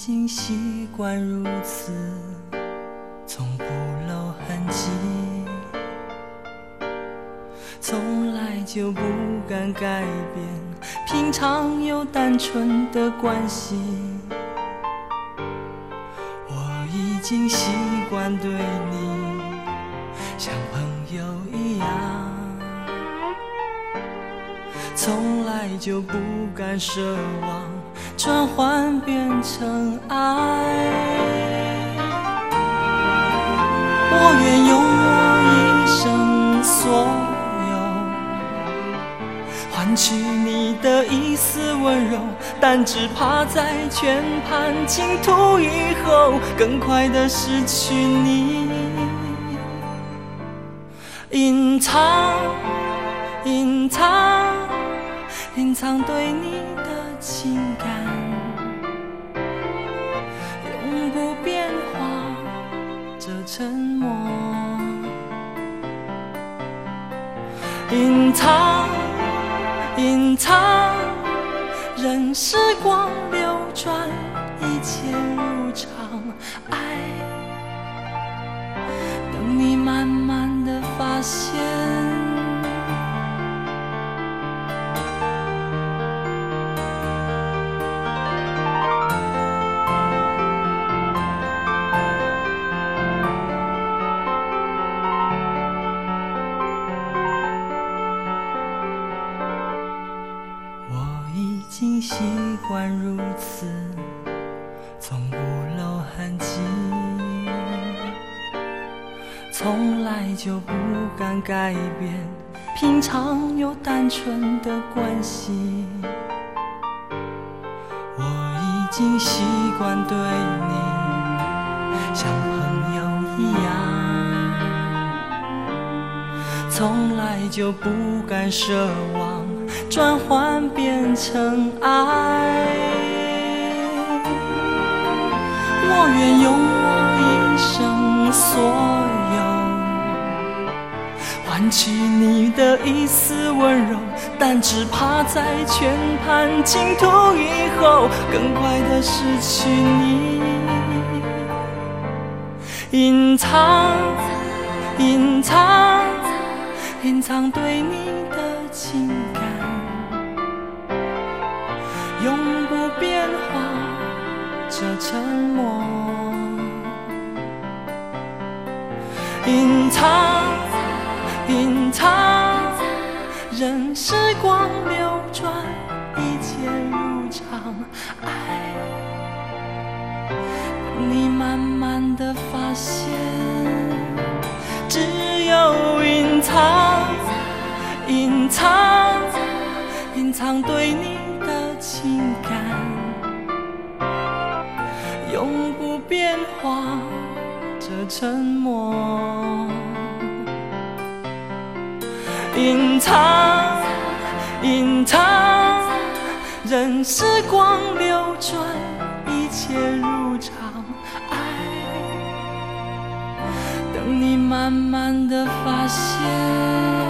经习惯如此，从不露痕迹，从来就不敢改变平常又单纯的关系。我已经习惯对你像朋友一样，从来就不敢奢望转换变成爱。我愿用我一生所有换取你的一丝温柔，但只怕在全盘倾吐以后更快地失去你。隐藏隐藏隐藏对你的情感，永不变化这沉默。隐藏隐藏，任时光流转，一切如常。爱，等你慢慢地发现。已经习惯如此，从不露痕迹，从来就不敢改变平常又单纯的关系。我已经习惯对你像朋友一样，从来就不敢奢望转换变成爱。我愿用我一生所有换取你的一丝温柔，但只怕在全盘倾吐以后更快地失去你。隐藏隐藏隐藏对你的情感，永不变化这沉默。隐藏隐藏，任时光流转，一切如常。爱，等你慢慢地发现，只有隐藏隐藏隐藏对你的情感，永不变化这沉默。隐藏隐藏，任时光流转，一切如常。爱，等你慢慢地发现。